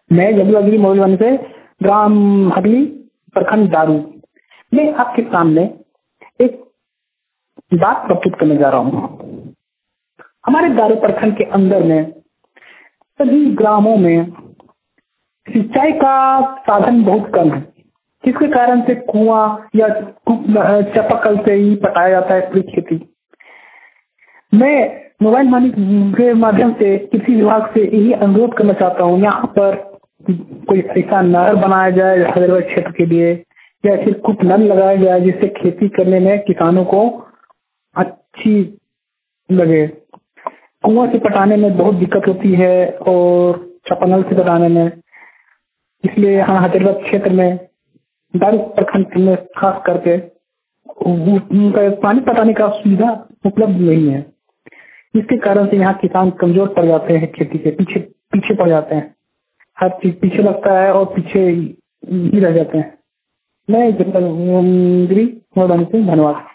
मैं जबलगिरी मोबाइल से ग्राम हगली प्रखंड दारू। मैं आपके सामने एक बात प्रस्तुत करने जा रहा हूँ। हमारे दारू प्रखंड के अंदर में सभी ग्रामों में सिंचाई का साधन बहुत कम है, जिसके कारण से कुआं या चापाकल से ही पटाया जाता है पूरी खेती। मैं मोबाइल मनी के माध्यम से कृषि विभाग से यही अनुरोध करना चाहता हूँ, यहाँ पर कोई ऐसा नहर बनाया जाए हजारीबाग क्षेत्र के लिए, या फिर कुछ नल लगाया जाए जिससे खेती करने में किसानों को अच्छी लगे। कुआं से पटाने में बहुत दिक्कत होती है और चापानल से पटाने में, इसलिए यहाँ हजारीबाग क्षेत्र में दारू प्रखंड में खास करके उनका पानी पटाने का सुविधा उपलब्ध नहीं है। इसके कारण से यहाँ किसान कमजोर पड़ जाते हैं, खेती के पीछे पड़ जाते हैं, हर चीज पीछे लगता है और पीछे ही रह जाते हैं। मैं धन्यवाद।